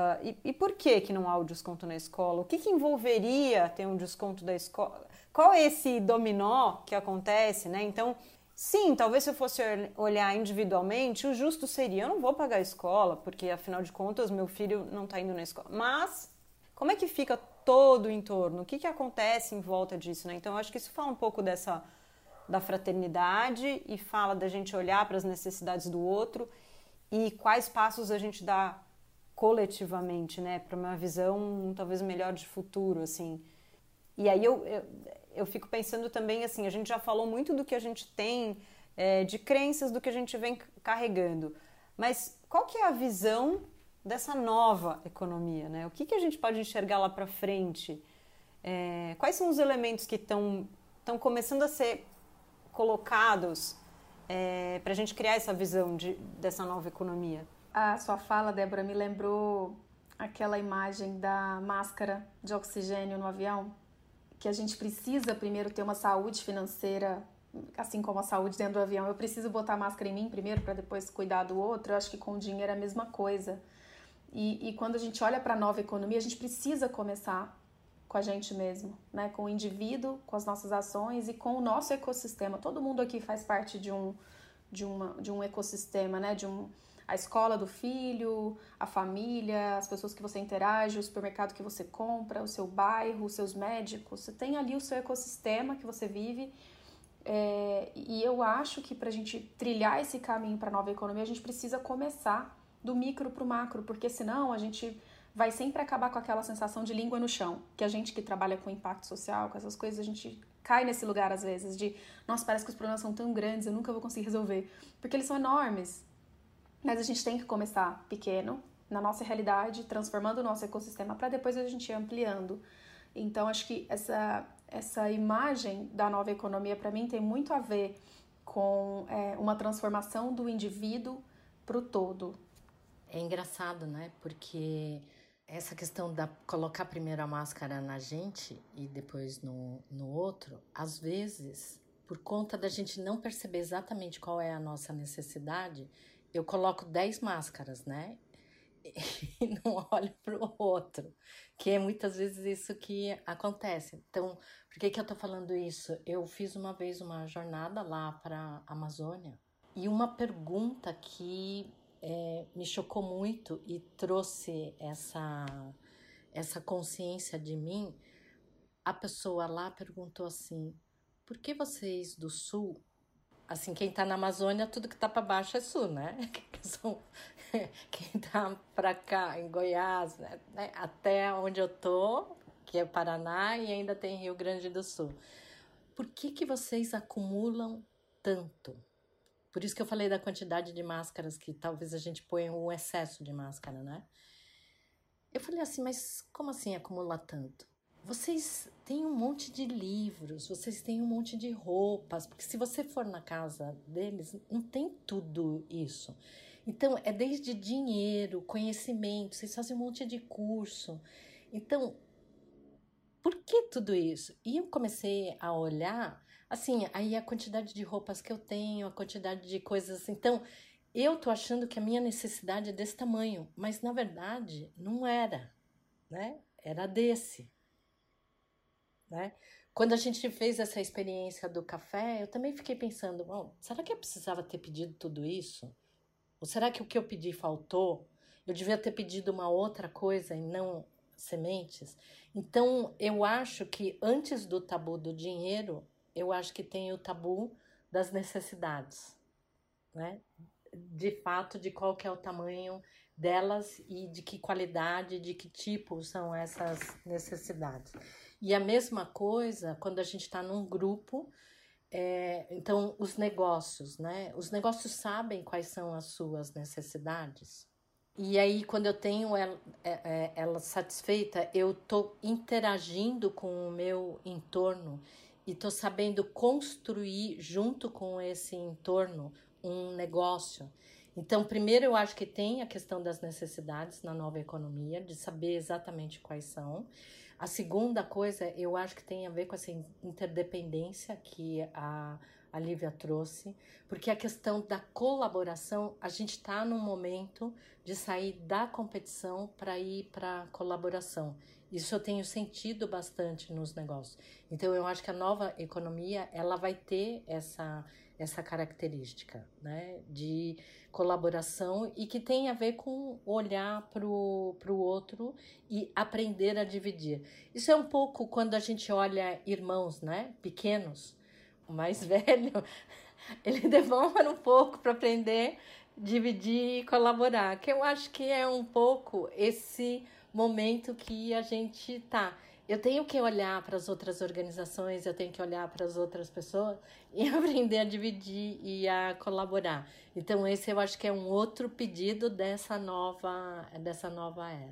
E por que não há o desconto na escola? O que envolveria ter um desconto da escola? Qual é esse dominó que acontece, né? Então, sim, talvez se eu fosse olhar individualmente, o justo seria, eu não vou pagar a escola, porque afinal de contas meu filho não está indo na escola. Mas, como é que fica todo o entorno? O que acontece em volta disso, né? Então, eu acho que isso fala um pouco da fraternidade e fala da gente olhar para as necessidades do outro e quais passos a gente dá coletivamente, né? Para uma visão talvez melhor de futuro, assim. E aí eu fico pensando também, assim, a gente já falou muito do que a gente tem de crenças, do que a gente vem carregando. Mas qual que é a visão dessa nova economia, né? O que a gente pode enxergar lá para frente? Quais são os elementos que estão começando a ser colocados para a gente criar essa visão dessa nova economia? A sua fala, Débora, me lembrou aquela imagem da máscara de oxigênio no avião, que a gente precisa primeiro ter uma saúde financeira, assim como a saúde dentro do avião. Eu preciso botar a máscara em mim primeiro para depois cuidar do outro. Eu acho que com o dinheiro é a mesma coisa. E quando a gente olha para a nova economia, a gente precisa começar com a gente mesmo, né? Com o indivíduo, com as nossas ações e com o nosso ecossistema. Todo mundo aqui faz parte de um ecossistema, né? A escola do filho, a família, as pessoas que você interage, o supermercado que você compra, o seu bairro, os seus médicos. Você tem ali o seu ecossistema que você vive. E eu acho que para a gente trilhar esse caminho para a nova economia, a gente precisa começar do micro para o macro, porque senão a gente vai sempre acabar com aquela sensação de língua no chão, que a gente que trabalha com impacto social, com essas coisas, a gente cai nesse lugar às vezes de, nossa, parece que os problemas são tão grandes, eu nunca vou conseguir resolver, porque eles são enormes. Mas a gente tem que começar pequeno, na nossa realidade, transformando o nosso ecossistema, para depois a gente ir ampliando. Então, acho que essa imagem da nova economia, para mim, tem muito a ver com uma transformação do indivíduo para o todo. É engraçado, né? Porque essa questão da colocar primeiro a máscara na gente e depois no outro, às vezes por conta da gente não perceber exatamente qual é a nossa necessidade, eu coloco 10 máscaras, né? E não olho para o outro, que é muitas vezes isso que acontece. Então, por que eu estou falando isso? Eu fiz uma vez uma jornada lá para a Amazônia e uma pergunta que me chocou muito e trouxe essa consciência de mim. A pessoa lá perguntou assim: por que vocês do Sul, assim, quem tá na Amazônia, tudo que tá para baixo é Sul, né? Quem tá para cá, em Goiás, né? Até onde eu tô, que é Paraná, e ainda tem Rio Grande do Sul. Por que vocês acumulam tanto? Por isso que eu falei da quantidade de máscaras, que talvez a gente ponha um excesso de máscara, né? Eu falei assim, mas como assim acumular tanto? Vocês têm um monte de livros, vocês têm um monte de roupas, porque se você for na casa deles, não tem tudo isso. Então, é desde dinheiro, conhecimento, vocês fazem um monte de curso. Então, por que tudo isso? E eu comecei a olhar, assim, aí a quantidade de roupas que eu tenho, a quantidade de coisas. Então, eu tô achando que a minha necessidade é desse tamanho, mas na verdade não era, né? Era desse. Né? Quando a gente fez essa experiência do café, eu também fiquei pensando, bom, será que eu precisava ter pedido tudo isso? Ou será que o que eu pedi faltou? Eu devia ter pedido uma outra coisa e não sementes? Então, eu acho que antes do tabu do dinheiro, eu acho que tem o tabu das necessidades, né? De fato, de qual que é o tamanho delas e de que qualidade, de que tipo são essas necessidades. E a mesma coisa quando a gente está num grupo, então os negócios, né? Os negócios sabem quais são as suas necessidades. E aí, quando eu tenho ela satisfeita, eu estou interagindo com o meu entorno e estou sabendo construir junto com esse entorno um negócio. Então, primeiro eu acho que tem a questão das necessidades na nova economia, de saber exatamente quais são. A segunda coisa, eu acho que tem a ver com essa interdependência que a Lívia trouxe, porque a questão da colaboração, a gente está num momento de sair da competição para ir para a colaboração. Isso eu tenho sentido bastante nos negócios. Então, eu acho que a nova economia, ela vai ter essa característica, né, de colaboração e que tem a ver com olhar para o outro e aprender a dividir. Isso é um pouco quando a gente olha irmãos, né, pequenos. O mais velho, ele demora um pouco para aprender a dividir e colaborar, que eu acho que é um pouco esse momento que a gente tá. Eu tenho que olhar para as outras organizações, eu tenho que olhar para as outras pessoas e aprender a dividir e a colaborar. Então, esse eu acho que é um outro pedido dessa nova era.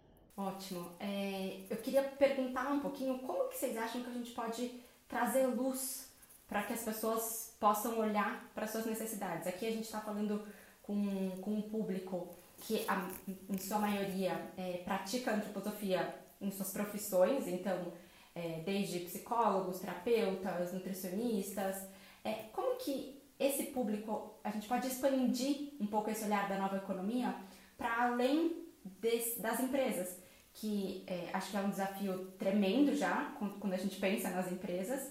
Ótimo. Eu queria perguntar um pouquinho como que vocês acham que a gente pode trazer luz para que as pessoas possam olhar para suas necessidades. Aqui a gente está falando com um público que, em sua maioria, pratica antroposofia em suas profissões, então, desde psicólogos, terapeutas, nutricionistas. Como que esse público, a gente pode expandir um pouco esse olhar da nova economia para além das empresas, que acho que é um desafio tremendo já, quando a gente pensa nas empresas,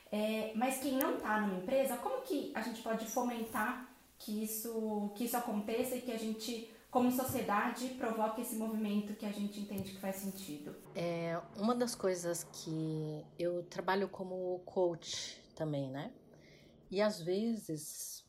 mas quem não está numa empresa, como que a gente pode fomentar que isso aconteça e que a gente, como sociedade, provoque esse movimento que a gente entende que faz sentido? Uma das coisas que eu trabalho como coach também, né? E às vezes,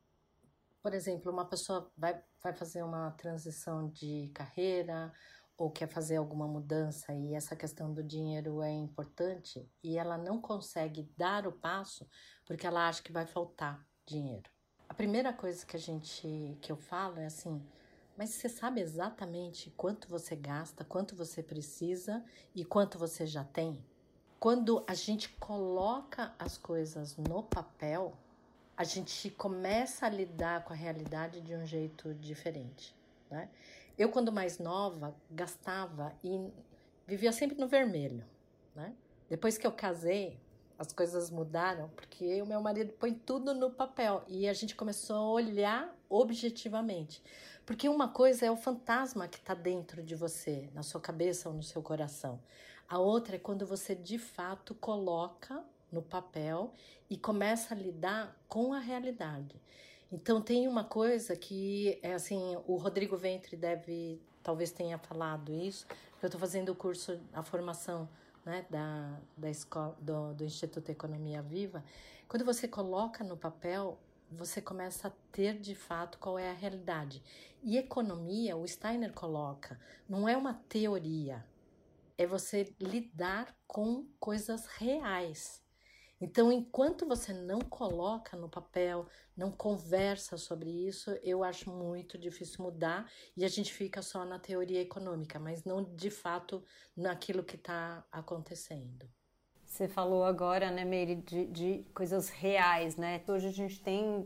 por exemplo, uma pessoa vai fazer uma transição de carreira ou quer fazer alguma mudança e essa questão do dinheiro é importante e ela não consegue dar o passo porque ela acha que vai faltar dinheiro. A primeira coisa que eu falo é assim: mas você sabe exatamente quanto você gasta, quanto você precisa e quanto você já tem? Quando a gente coloca as coisas no papel, a gente começa a lidar com a realidade de um jeito diferente, né? Eu, quando mais nova, gastava e vivia sempre no vermelho, né? Depois que eu casei, as coisas mudaram porque o meu marido põe tudo no papel e a gente começou a olhar objetivamente. Porque uma coisa é o fantasma que está dentro de você, na sua cabeça ou no seu coração. A outra é quando você de fato coloca no papel e começa a lidar com a realidade. Então tem uma coisa que é assim, o Rodrigo Ventre talvez tenha falado isso, porque eu estou fazendo o curso, a formação, né, da escola, do Instituto Economia Viva. Quando você coloca no papel, você começa a ter de fato qual é a realidade. E economia, o Steiner coloca, não é uma teoria, é você lidar com coisas reais. Então, enquanto você não coloca no papel, não conversa sobre isso, eu acho muito difícil mudar e a gente fica só na teoria econômica, mas não de fato naquilo que está acontecendo. Você falou agora, né, Meire, de coisas reais, né? Hoje a gente tem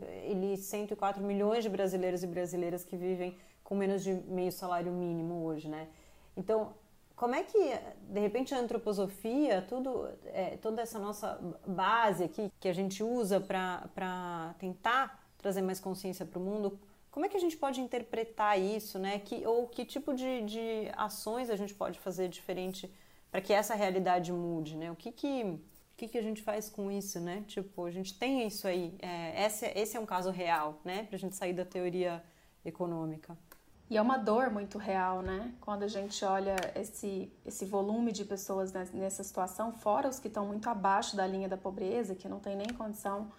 104 milhões de brasileiros e brasileiras que vivem com menos de meio salário mínimo hoje, né? Então, como é que, de repente, a antroposofia, toda essa nossa base aqui que a gente usa para tentar trazer mais consciência para o mundo, como é que a gente pode interpretar isso, né? Ou que tipo de ações a gente pode fazer diferente para que essa realidade mude, né? O que a gente faz com isso, né? Tipo, a gente tem isso aí, esse é um caso real, né? Para a gente sair da teoria econômica. E é uma dor muito real, né? Quando a gente olha esse volume de pessoas nessa situação, fora os que estão muito abaixo da linha da pobreza, que não tem nem condição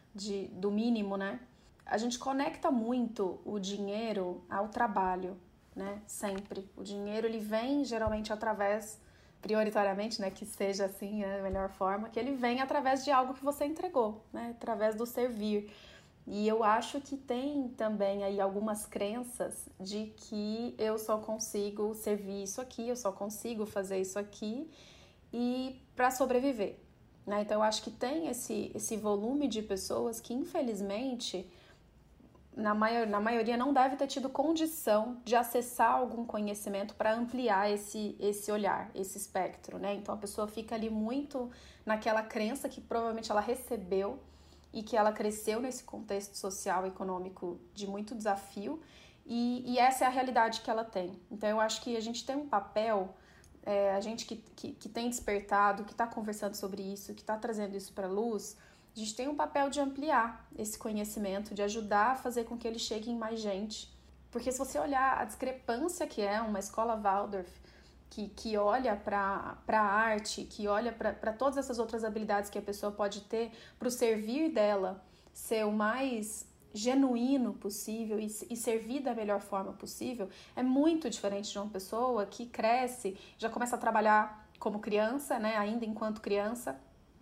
do mínimo, né? A gente conecta muito o dinheiro ao trabalho, né? Sempre. O dinheiro, ele vem geralmente prioritariamente, né? Que seja assim, a melhor forma, que ele vem através de algo que você entregou, né? Através do servir. E eu acho que tem também aí algumas crenças de que eu só consigo servir isso aqui, eu só consigo fazer isso aqui e para sobreviver, né? Então eu acho que tem esse volume de pessoas que infelizmente na maioria não deve ter tido condição de acessar algum conhecimento para ampliar esse olhar, esse espectro, né? Então a pessoa fica ali muito naquela crença que provavelmente ela recebeu e que ela cresceu nesse contexto social e econômico de muito desafio, e essa é a realidade que ela tem. Então eu acho que a gente tem um papel, a gente que tem despertado, que está conversando sobre isso, que está trazendo isso para a luz, a gente tem um papel de ampliar esse conhecimento, de ajudar a fazer com que ele chegue em mais gente. Porque se você olhar a discrepância que é uma escola Waldorf, que olha para a arte, que olha para todas essas outras habilidades que a pessoa pode ter, para o servir dela ser o mais genuíno possível e servir da melhor forma possível, é muito diferente de uma pessoa que cresce, já começa a trabalhar como criança, né, ainda enquanto criança,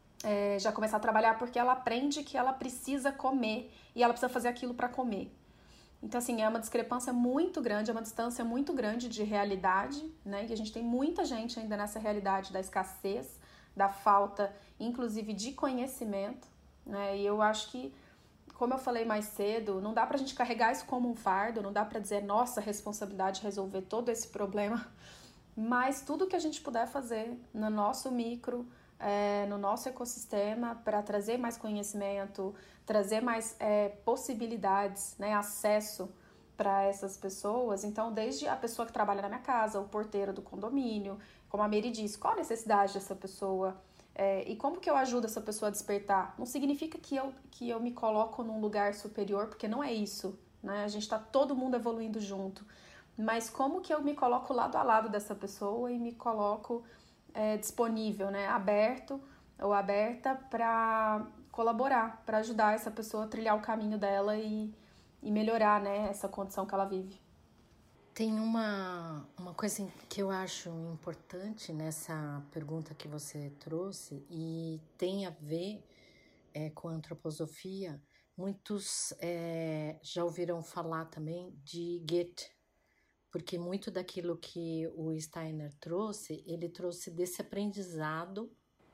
já começa a trabalhar porque ela aprende que ela precisa comer e ela precisa fazer aquilo para comer. Então, assim, é uma discrepância muito grande, é uma distância muito grande de realidade, né? E a gente tem muita gente ainda nessa realidade da escassez, da falta, inclusive, de conhecimento, né? E eu acho que, como eu falei mais cedo, não dá pra gente carregar isso como um fardo, não dá pra dizer nossa responsabilidade resolver todo esse problema, mas tudo que a gente puder fazer no nosso micro, no nosso ecossistema para trazer mais conhecimento, trazer mais possibilidades, né, acesso para essas pessoas. Então, desde a pessoa que trabalha na minha casa, o porteiro do condomínio, como a Mary disse, qual a necessidade dessa pessoa e como que eu ajudo essa pessoa a despertar? Não significa que eu me coloco num lugar superior, porque não é isso, né? A gente está todo mundo evoluindo junto. Mas como que eu me coloco lado a lado dessa pessoa e me coloco disponível, né, aberto ou aberta para colaborar, para ajudar essa pessoa a trilhar o caminho dela e melhorar, né, essa condição que ela vive. Tem uma coisa que eu acho importante nessa pergunta que você trouxe e tem a ver com a antroposofia. Muitos já ouviram falar também de Goethe, porque muito daquilo que o Steiner trouxe, ele trouxe desse aprendizado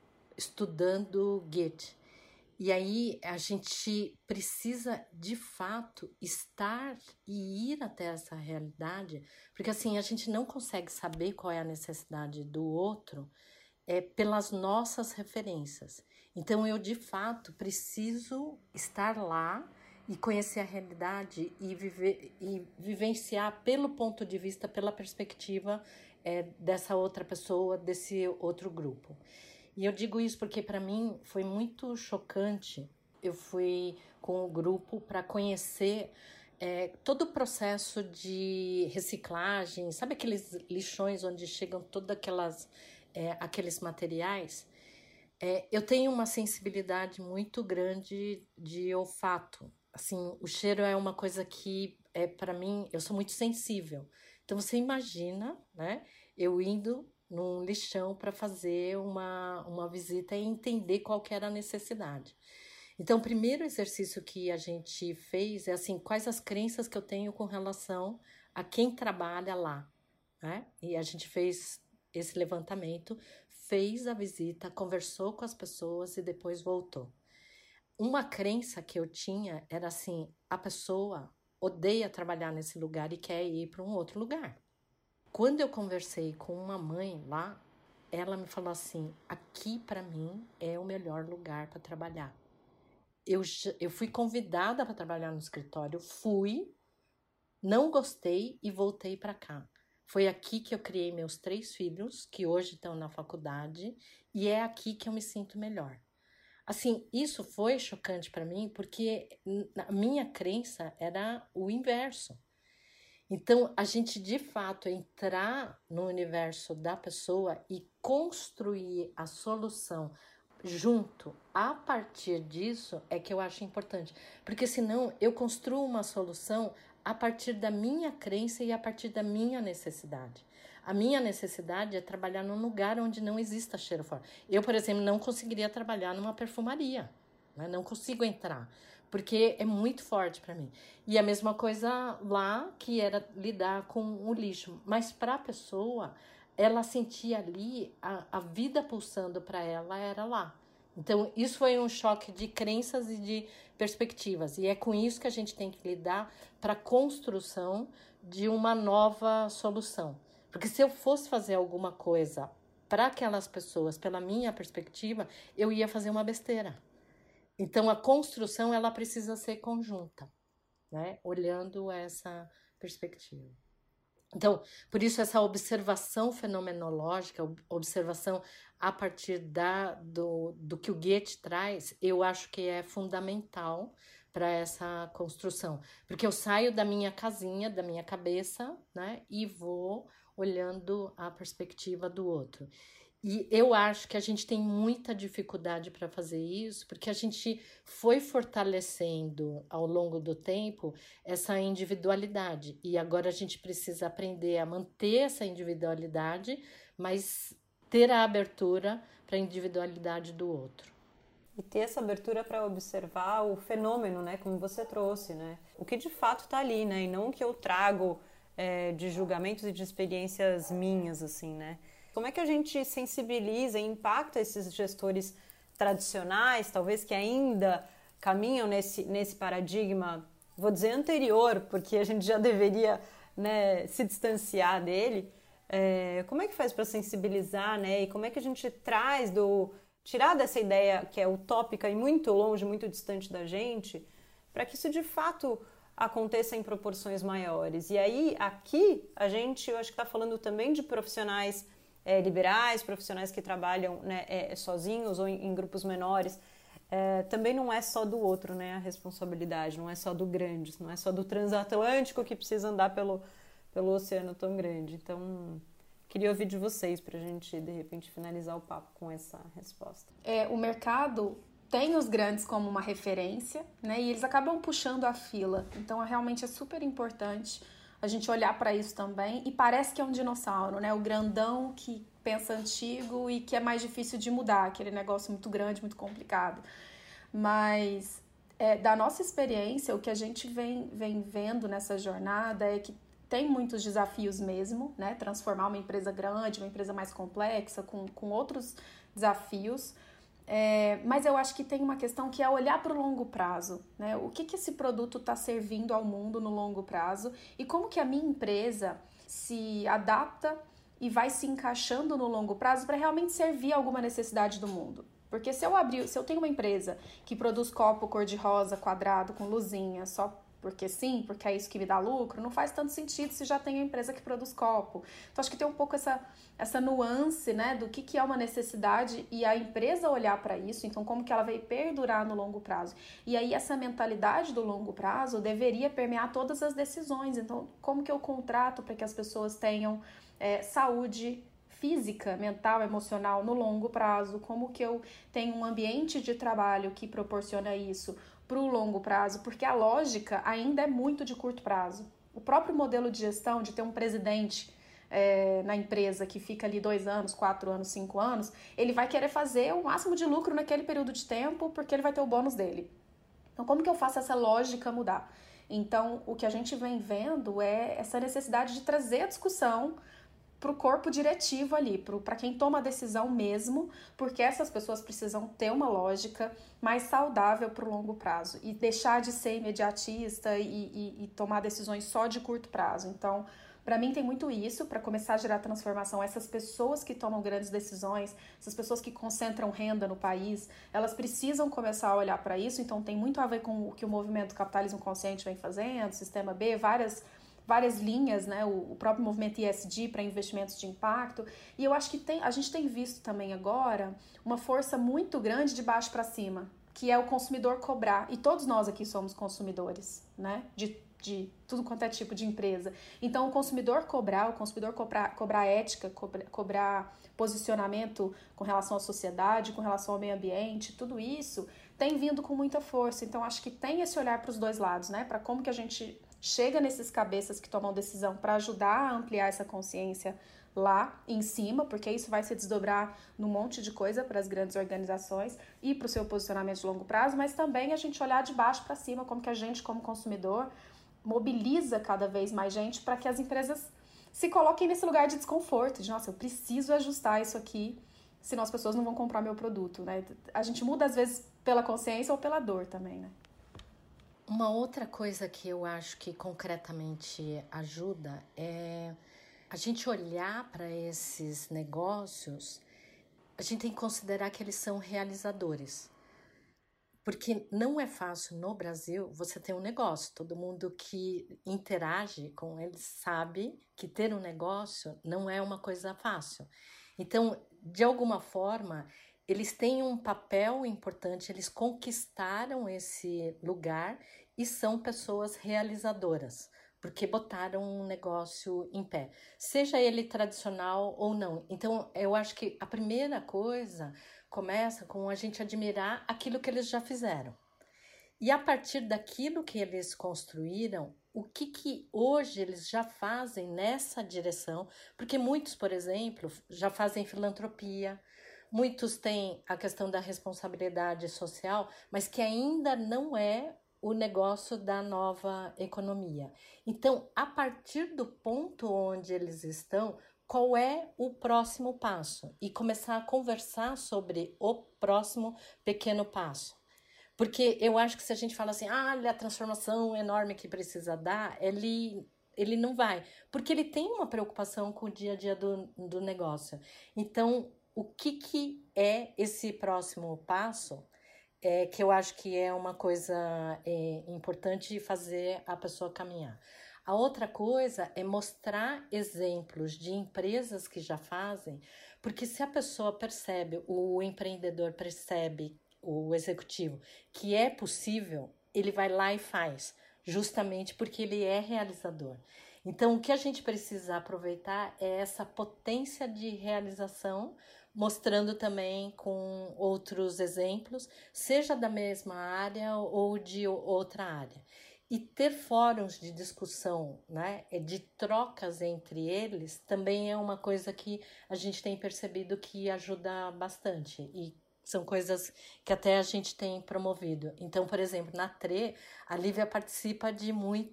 estudando Goethe. E aí a gente precisa, de fato, estar e ir até essa realidade, porque assim, a gente não consegue saber qual é a necessidade do outro pelas nossas referências. Então, eu, de fato, preciso estar lá e conhecer a realidade e vivenciar pelo ponto de vista, pela perspectiva dessa outra pessoa, desse outro grupo. E eu digo isso porque, para mim, foi muito chocante. Eu fui com o grupo para conhecer todo o processo de reciclagem, sabe aqueles lixões onde chegam todos aqueles materiais? Eu tenho uma sensibilidade muito grande de olfato. Assim, o cheiro é uma coisa que, para mim, eu sou muito sensível. Então, você imagina, né, eu indo num lixão para fazer uma visita e entender qual que era a necessidade. Então, o primeiro exercício que a gente fez é assim, quais as crenças que eu tenho com relação a quem trabalha lá, né? E a gente fez esse levantamento, fez a visita, conversou com as pessoas e depois voltou. Uma crença que eu tinha era assim, a pessoa odeia trabalhar nesse lugar e quer ir para um outro lugar. Quando eu conversei com uma mãe lá, ela me falou assim, aqui para mim é o melhor lugar para trabalhar. Eu fui convidada para trabalhar no escritório, fui, não gostei e voltei para cá. Foi aqui que eu criei meus 3 filhos, que hoje estão na faculdade, e é aqui que eu me sinto melhor. Assim, isso foi chocante para mim, porque a minha crença era o inverso. Então, a gente, de fato, entrar no universo da pessoa e construir a solução junto, a partir disso, é que eu acho importante. Porque senão, eu construo uma solução a partir da minha crença e a partir da minha necessidade. A minha necessidade é trabalhar num lugar onde não exista cheiro forte. Eu, por exemplo, não conseguiria trabalhar numa perfumaria, né? Não consigo entrar, porque é muito forte para mim. E a mesma coisa lá, que era lidar com o lixo. Mas para a pessoa, ela sentia ali, a vida pulsando para ela era lá. Então, isso foi um choque de crenças e de perspectivas. E é com isso que a gente tem que lidar para a construção de uma nova solução. Porque se eu fosse fazer alguma coisa para aquelas pessoas, pela minha perspectiva, eu ia fazer uma besteira. Então, a construção, ela precisa ser conjunta, né? Olhando essa perspectiva. Então, por isso, essa observação fenomenológica, observação a partir do que o Goethe traz, eu acho que é fundamental para essa construção. Porque eu saio da minha casinha, da minha cabeça, né? E vou olhando a perspectiva do outro. E eu acho que a gente tem muita dificuldade para fazer isso, porque a gente foi fortalecendo ao longo do tempo essa individualidade. E agora a gente precisa aprender a manter essa individualidade, mas ter a abertura para a individualidade do outro. E ter essa abertura para observar o fenômeno, né, como você trouxe, né? O que de fato está ali, né? E não o que eu trago de julgamentos e de experiências minhas, assim, né? Como é que a gente sensibiliza e impacta esses gestores tradicionais, talvez que ainda caminham nesse paradigma, vou dizer anterior, porque a gente já deveria, né, se distanciar dele. Como é que faz para sensibilizar, né? E como é que a gente tirar dessa ideia que é utópica e muito longe, muito distante da gente, para que isso de fato aconteça em proporções maiores. E aí, aqui, eu acho que está falando também de profissionais liberais, profissionais que trabalham, né, sozinhos ou em grupos menores. Também não é só do outro, né, a responsabilidade, não é só do grande, não é só do transatlântico que precisa andar pelo oceano tão grande. Então, queria ouvir de vocês para a gente, de repente, finalizar o papo com essa resposta. O mercado tem os grandes como uma referência, né, e eles acabam puxando a fila. Então, realmente é super importante a gente olhar para isso também, e parece que é um dinossauro, né? O grandão que pensa antigo e que é mais difícil de mudar, aquele negócio muito grande, muito complicado. Mas, da nossa experiência, o que a gente vem vendo nessa jornada é que tem muitos desafios mesmo, né? Transformar uma empresa grande, uma empresa mais complexa, com outros desafios. Mas eu acho que tem uma questão que é olhar para o longo prazo, né? O que esse produto está servindo ao mundo no longo prazo e como que a minha empresa se adapta e vai se encaixando no longo prazo para realmente servir alguma necessidade do mundo. Porque se eu tenho uma empresa que produz copo cor-de-rosa, quadrado, com luzinha, só porque sim, porque é isso que me dá lucro, não faz tanto sentido se já tem a empresa que produz copo. Então, acho que tem um pouco essa nuance, né, do que é uma necessidade e a empresa olhar para isso, então como que ela vai perdurar no longo prazo. E aí, essa mentalidade do longo prazo deveria permear todas as decisões. Então, como que eu contrato para que as pessoas tenham saúde física, mental, emocional no longo prazo, como que eu tenho um ambiente de trabalho que proporciona isso para o longo prazo, porque a lógica ainda é muito de curto prazo. O próprio modelo de gestão, de ter um presidente na empresa que fica ali 2 anos, 4 anos, 5 anos, ele vai querer fazer o máximo de lucro naquele período de tempo, porque ele vai ter o bônus dele. Então, como que eu faço essa lógica mudar? Então, o que a gente vem vendo é essa necessidade de trazer a discussão para o corpo diretivo ali, para quem toma a decisão mesmo, porque essas pessoas precisam ter uma lógica mais saudável para o longo prazo e deixar de ser imediatista e tomar decisões só de curto prazo. Então, para mim tem muito isso, para começar a gerar transformação. Essas pessoas que tomam grandes decisões, essas pessoas que concentram renda no país, elas precisam começar a olhar para isso. Então, tem muito a ver com o que o movimento Capitalismo Consciente vem fazendo, Sistema B, várias linhas, né? O próprio movimento ESG para investimentos de impacto. E eu acho que a gente tem visto também agora uma força muito grande de baixo para cima, que é o consumidor cobrar. E todos nós aqui somos consumidores, né? De tudo quanto é tipo de empresa. Então, o consumidor cobrar ética, cobrar posicionamento com relação à sociedade, com relação ao meio ambiente, tudo isso tem vindo com muita força. Então, acho que tem esse olhar para os dois lados, né? Para como que a gente chega nesses cabeças que tomam decisão para ajudar a ampliar essa consciência lá em cima, porque isso vai se desdobrar num monte de coisa para as grandes organizações e para o seu posicionamento de longo prazo, mas também a gente olhar de baixo para cima, como que a gente, como consumidor, mobiliza cada vez mais gente para que as empresas se coloquem nesse lugar de desconforto, de, nossa, eu preciso ajustar isso aqui, senão as pessoas não vão comprar meu produto, né? A gente muda, às vezes, pela consciência ou pela dor também, né? Uma outra coisa que eu acho que concretamente ajuda é a gente olhar para esses negócios, a gente tem que considerar que eles são realizadores. Porque não é fácil no Brasil você ter um negócio. Todo mundo que interage com eles sabe que ter um negócio não é uma coisa fácil. Então, de alguma forma, eles têm um papel importante, eles conquistaram esse lugar e são pessoas realizadoras, porque botaram um negócio em pé, seja ele tradicional ou não. Então, eu acho que a primeira coisa começa com a gente admirar aquilo que eles já fizeram. E a partir daquilo que eles construíram, o que hoje eles já fazem nessa direção, porque muitos, por exemplo, já fazem filantropia, muitos têm a questão da responsabilidade social, mas que ainda não é o negócio da nova economia. Então, a partir do ponto onde eles estão, qual é o próximo passo? E começar a conversar sobre o próximo pequeno passo. Porque eu acho que se a gente fala assim, a transformação enorme que precisa dar, ele não vai. Porque ele tem uma preocupação com o dia a dia do negócio. Então, o que é esse próximo passo? Que eu acho que é uma coisa importante fazer a pessoa caminhar. A outra coisa é mostrar exemplos de empresas que já fazem, porque se a pessoa percebe, o empreendedor percebe, o executivo, que é possível, ele vai lá e faz, justamente porque ele é realizador. Então, o que a gente precisa aproveitar é essa potência de realização, mostrando também com outros exemplos, seja da mesma área ou de outra área. E ter fóruns de discussão, né, de trocas entre eles, também é uma coisa que a gente tem percebido que ajuda bastante. E são coisas que até a gente tem promovido. Então, por exemplo, na TRE, a Lívia participa de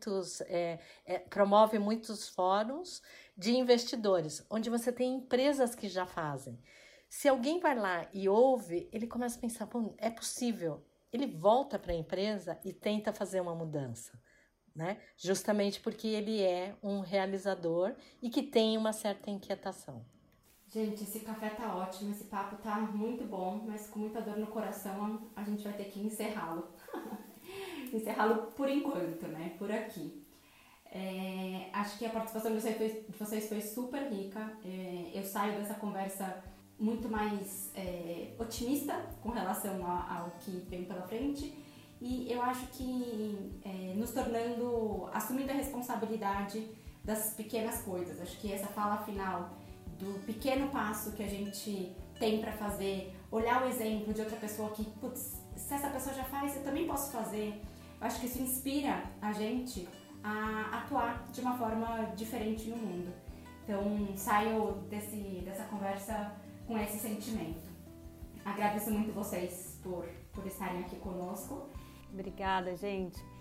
promove muitos fóruns de investidores, onde você tem empresas que já fazem. Se alguém vai lá e ouve, ele começa a pensar, é possível. Ele volta para a empresa e tenta fazer uma mudança. né? Justamente porque ele é um realizador e que tem uma certa inquietação. Gente, esse café tá ótimo, esse papo tá muito bom, mas com muita dor no coração a gente vai ter que encerrá-lo. Encerrá-lo por enquanto, né? Por aqui. Acho que a participação de vocês foi super rica. Eu saio dessa conversa muito mais otimista com relação ao que vem pela frente. E eu acho que assumindo a responsabilidade das pequenas coisas. Acho que essa fala final do pequeno passo que a gente tem para fazer, olhar o exemplo de outra pessoa que, putz, se essa pessoa já faz, eu também posso fazer. Eu acho que isso inspira a gente a atuar de uma forma diferente no mundo. Então, saio dessa conversa com esse sentimento. Agradeço muito vocês por estarem aqui conosco. Obrigada, gente.